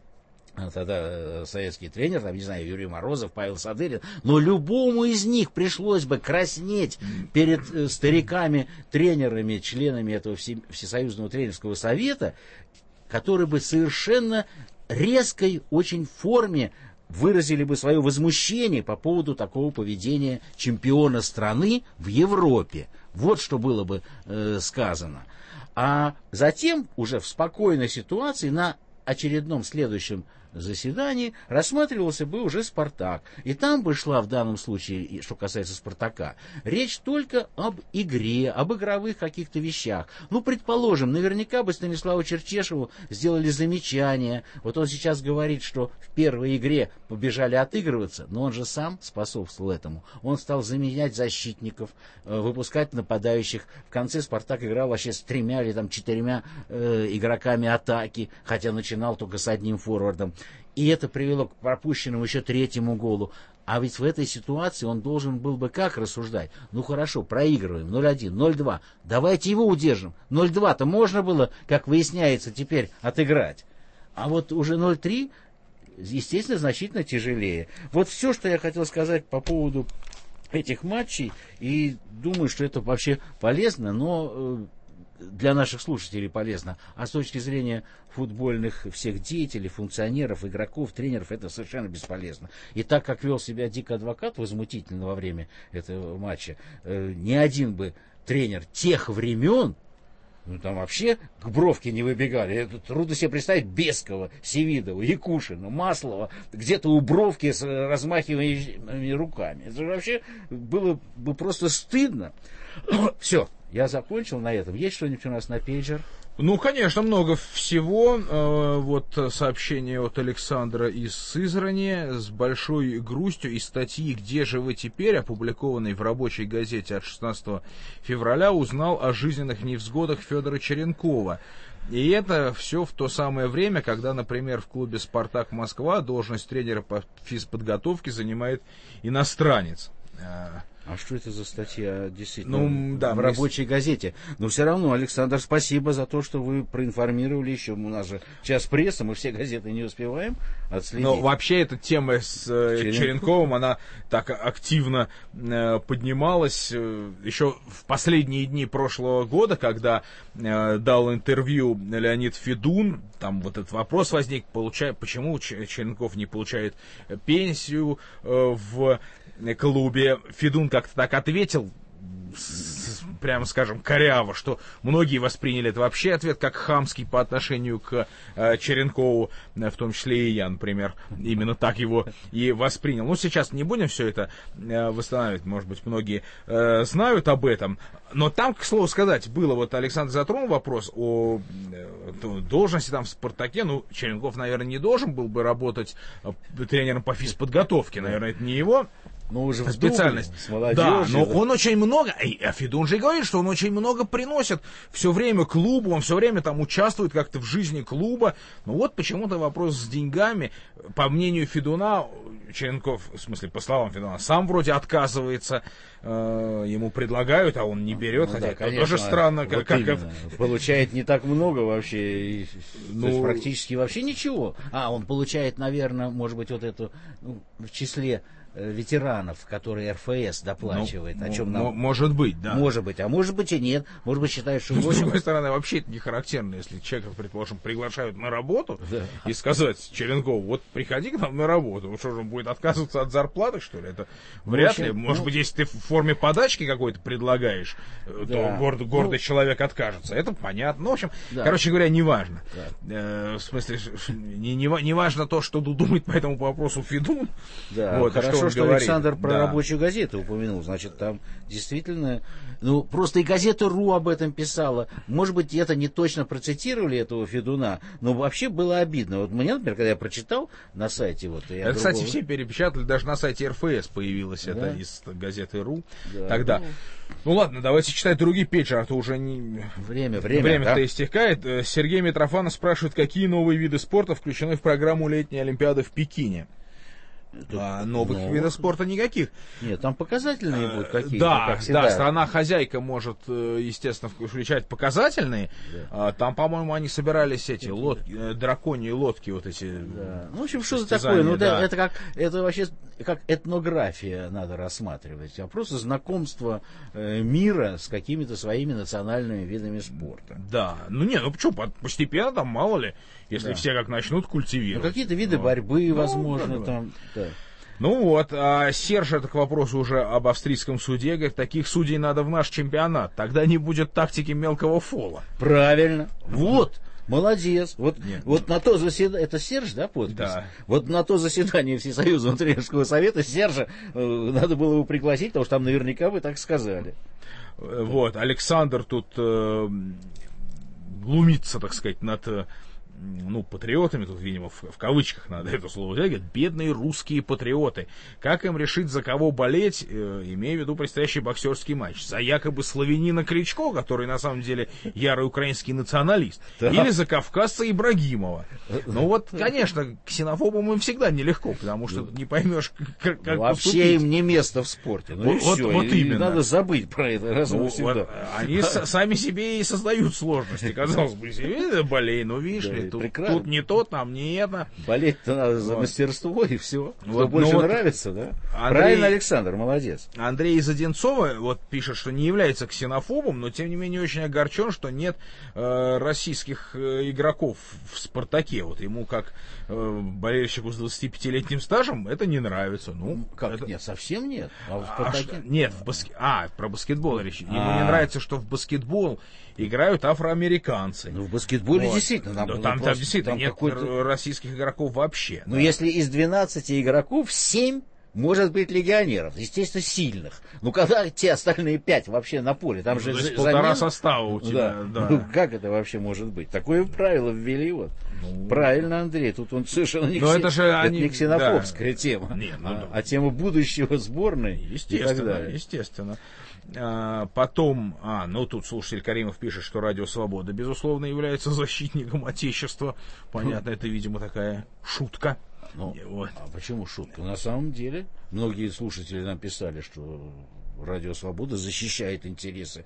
тогда советский тренер, там, не знаю, Юрий Морозов, Павел Садырин, но любому из них пришлось бы краснеть перед э, стариками, тренерами, членами этого все, Всесоюзного тренерского совета, которые бы совершенно резкой очень форме выразили бы свое возмущение по поводу такого поведения чемпиона страны в Европе. Вот что было бы э, сказано. А затем уже в спокойной ситуации на очередном следующем заседании рассматривался бы уже «Спартак». И там бы шла в данном случае, что касается «Спартака», речь только об игре, об игровых каких-то вещах. Ну, предположим, наверняка бы Станиславу Черчешеву сделали замечание. Вот он сейчас говорит, что в первой игре побежали отыгрываться, но он же сам способствовал этому. Он стал заменять защитников, выпускать нападающих. В конце «Спартак» играл вообще с тремя или там четырьмя э, игроками атаки, хотя начинал только с одним форвардом. И это привело к пропущенному еще третьему голу. А ведь в этой ситуации он должен был бы как рассуждать? Ну хорошо, проигрываем, ноль один, ноль два, давайте его удержим. ноль два-то можно было, как выясняется, теперь отыграть. А вот уже ноль три, естественно, значительно тяжелее. Вот все, что я хотел сказать по поводу этих матчей, и думаю, что это вообще полезно, но для наших слушателей полезно. А с точки зрения футбольных всех деятелей, функционеров, игроков, тренеров, это совершенно бесполезно. И так как вел себя Дик Адвокат возмутительно во время этого матча, э, ни один бы тренер тех времен, ну там вообще к бровке не выбегали. Это трудно себе представить Бескова, Севидова, Якушина, Маслова где-то у бровки с размахиваемыми руками. Это же вообще было бы просто стыдно. Все, я закончил на этом. Есть что-нибудь у нас на пейджер? Ну, конечно, много всего. Вот сообщение от Александра из Сызрани. С большой грустью из статьи «Где же вы теперь?», опубликованной в рабочей газете от шестнадцатого февраля, узнал о жизненных невзгодах Федора Черенкова. И это все в то самое время, когда, например, в клубе «Спартак Москва» должность тренера по физподготовке занимает иностранец. А что это за статья, действительно, ну, да, в рабочей мы... газете? Но все равно, Александр, спасибо за то, что вы проинформировали еще. У нас же час пресса, мы все газеты не успеваем отследить. Но вообще эта тема с Черенковым, Черенковым, она так активно э, поднималась э, еще в последние дни прошлого года, когда э, дал интервью Леонид Федун. Там вот этот вопрос возник, получает, почему Черенков не получает пенсию э, в клубе. Федун как-то так ответил, прямо скажем, коряво, что многие восприняли это вообще ответ как хамский по отношению к э, Черенкову, в том числе и я, например, именно так его и воспринял. Ну, сейчас не будем все это э, восстанавливать, может быть, многие э, знают об этом, но там, к слову сказать, было, вот Александр затронул вопрос о э, должности там в «Спартаке», ну, Черенков, наверное, не должен был бы работать э, тренером по физподготовке, наверное, это не его Ну, уже в специальность. Дубле, да, но да. Он очень много, а Федун же говорит, что он очень много приносит все время клубу, он все время там участвует как-то в жизни клуба. Ну вот почему-то вопрос с деньгами, по мнению Федуна, Черенков, в смысле, по словам Федуна, сам вроде отказывается, э, ему предлагают, а он не берет, ну, хотя да, это конечно, тоже странно. Вот как, как... Получает не так много вообще, ну... то есть практически вообще ничего. А, он получает, наверное, может быть, вот эту, ну, в числе ветеранов, которые эр эф эс доплачивает, ну, о чем нам... Может быть, да. Может быть, а может быть и нет. Может быть, считаешь, что... С другой стороны, вообще это не характерно, если человека, предположим, приглашают на работу, да. И сказать Черенкову, вот приходи к нам на работу, что же он будет отказываться от зарплаты, что ли? Это вряд общем, ли. Может ну... быть, если ты в форме подачки какой-то предлагаешь, да. То горд, гордый ну... человек откажется. Это понятно. Ну, в общем, да. Короче говоря, неважно. Да. Э, в смысле, не, не, не важно то, что думает по этому вопросу Федун. Да, вот, хорошо, что говорит. Александр про да. рабочую газету упомянул. Значит, там действительно... Ну, просто и газета РУ об этом писала. Может быть, это не точно процитировали этого Федуна, но вообще было обидно. Вот мне, например, когда я прочитал на сайте... Вот, я это, другого... кстати, все перепечатали. Даже на сайте эр эф эс появилось да? это из газеты РУ. Да. Тогда... Ну ладно, давайте читать другие пейджеры, а то уже не... Время, время, Время-то да? истекает. Сергей Митрофанов спрашивает, какие новые виды спорта включены в программу летней Олимпиады в Пекине. А новых новых видов спорта никаких. Нет, там показательные будут какие-то. Да, как всегда. Да, страна-хозяйка может, естественно, включать показательные. Да. Там, по-моему, они собирались эти лодки, драконьи лодки, вот эти. Да. Ну, в общем, что-то такое. Ну, да. это как это вообще как этнография надо рассматривать, а просто знакомство мира с какими-то своими национальными видами спорта. Да. Ну не, ну почему, постепенно там, мало ли. Если да. все как начнут культивировать. Ну, какие-то виды ну, борьбы, ну, возможно, да, там. Да. Ну вот, а Серж, это к вопросу уже об австрийском суде, говорит, таких судей надо в наш чемпионат, тогда не будет тактики мелкого фола. Правильно. Вот. Молодец. Вот, вот на то заседание... Это Серж, да, подпись? Да. Вот на то заседание Всесоюзного тренерского совета Сержа э, надо было его пригласить, потому что там наверняка вы так сказали. Вот, Александр тут э, глумится, так сказать, над... ну, патриотами, тут, видимо, в, в кавычках надо это слово взять, говорят, бедные русские патриоты. Как им решить, за кого болеть, э, имея в виду предстоящий боксерский матч? За якобы славянина Кличко, который на самом деле ярый украинский националист, да. Или за кавказца Ибрагимова? Ну вот, конечно, ксенофобам им всегда нелегко, потому что не поймешь, как, как Вообще поступить. Им не место в спорте. Ну вот, и все, вот и именно. Надо забыть про это раз и ну, навсегда. Вот, они сами себе и создают сложности, казалось бы, себе болей, ну видишь ли, тут, тут не то, там не это. Болеть-то надо за вот. мастерство и все. Что вот, больше вот нравится, да? Андрей, правильно, Александр, молодец. Андрей из Одинцова вот пишет, что не является ксенофобом, но тем не менее очень огорчен, что нет э, российских э, игроков в «Спартаке». Вот ему как э, болельщику с двадцатипятилетним стажем это не нравится. Ну, как это... нет, совсем нет. А, в а что? Нет, в баск... а, про баскетбол речь. Ему А-а-а. не нравится, что в баскетбол играют афроамериканцы. Ну, в баскетболе вот. действительно. Там, да, там, там просто, действительно там нет какой-то... российских игроков вообще. Ну, да. если из двенадцати игроков семь может быть легионеров, естественно, сильных. Ну, когда те остальные пять вообще на поле, там ну, же... То есть за... полтора замена... состава у тебя, да. да. Ну, как это вообще может быть? Такое правило ввели вот. Ну, правильно, Андрей, тут он совершенно не, кси... это же это они... не ксенофобская да. тема, Нет, ну, а, да. а тема будущего сборной. Естественно, естественно. А, потом, а, ну тут слушатель Каримов пишет, что Радио Свобода, безусловно, является защитником Отечества. Понятно, это, видимо, такая шутка. Ну, вот. А почему шутка? На самом деле, многие слушатели нам писали, что Радио Свобода защищает интересы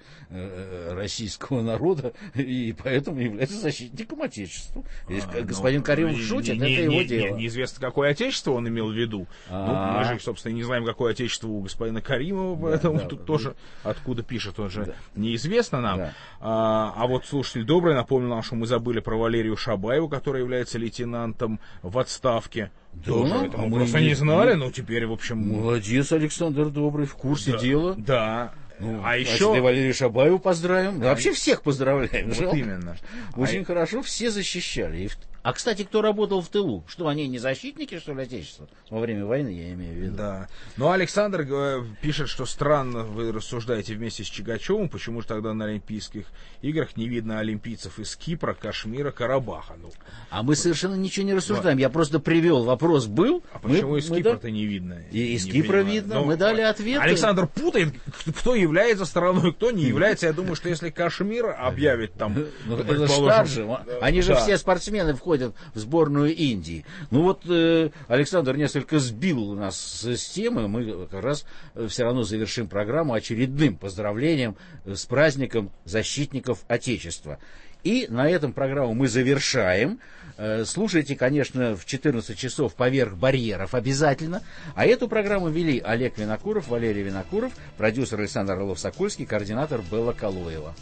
э, российского народа и поэтому является защитником Отечества. Если а, господин ну, Каримов не, шутит, не, это не, его не, дело. Не, неизвестно, какое Отечество он имел в виду. Ну, мы же, собственно, не знаем, какое Отечество у господина Каримова, да, поэтому да, тут да, тоже да. откуда пишет, он же да. неизвестно нам. Да. А, а вот слушатель добрый напомнил нам, что мы забыли про Валерию Шабаеву, которая является лейтенантом в отставке. Да, тоже это мы, мы просто не, не знали, но теперь, в общем... Молодец, Александр Добрый, в курсе да, дела. Да. Ну, а еще... А Валерию Шабаеву поздравим. Да, вообще всех поздравляем. Вот жалко. Именно. Очень а... хорошо, все защищали. А, кстати, кто работал в тылу? Что, они не защитники, что ли, Отечества? Во время войны, я имею в виду. Да. Ну, Александр э, пишет, что странно вы рассуждаете вместе с Чигачевым, почему же тогда на Олимпийских играх не видно олимпийцев из Кипра, Кашмира, Карабаха. Ну, а мы совершенно ничего не рассуждаем. Да. Я просто привел, вопрос был. А почему мы, из мы Кипра-то да... не видно? И из не Кипра понимаю. видно, Но мы дали ответ. Александр путает, кто является стороной, кто не является. Я думаю, что если Кашмир объявит там... Ну, это старше. Они же все спортсмены входят в сборную Индии. Ну вот э, Александр несколько сбил нас с темы. Мы как раз все равно завершим программу очередным поздравлением с праздником защитников Отечества. И на этом программу мы завершаем. Э, слушайте, конечно, в четырнадцать часов «Поверх барьеров» обязательно. А эту программу вели Олег Винокуров, Валерий Винокуров, продюсер Александр Орлов-Сокольский, координатор Белла Калоева.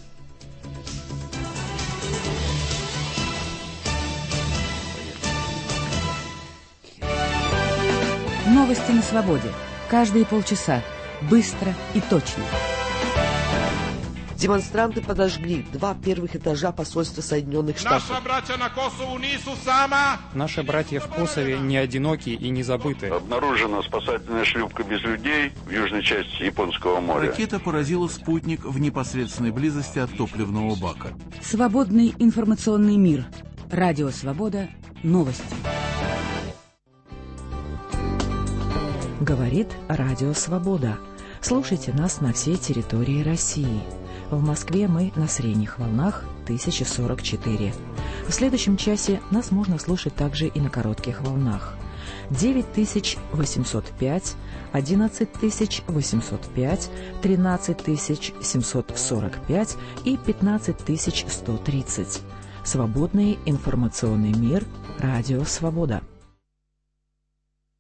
Новости на свободе. Каждые полчаса. Быстро и точно. Демонстранты подожгли два первых этажа посольства Соединенных Штатов. Наши братья на Косово несу сама. Наши братья в Косове не одиноки и не забыты. Обнаружена спасательная шлюпка без людей в южной части Японского моря. Ракета поразила спутник в непосредственной близости от топливного бака. Свободный информационный мир. Радио Свобода. Новости. Говорит Радио Свобода. Слушайте нас на всей территории России. В Москве мы на средних волнах тысяча сорок четыре. В следующем часе нас можно слушать также и на коротких волнах. девять тысяч восемьсот пять, одиннадцать тысяч восемьсот пять, тринадцать тысяч семьсот сорок пять и пятнадцать тысяч сто тридцать. Свободный информационный мир. Радио Свобода.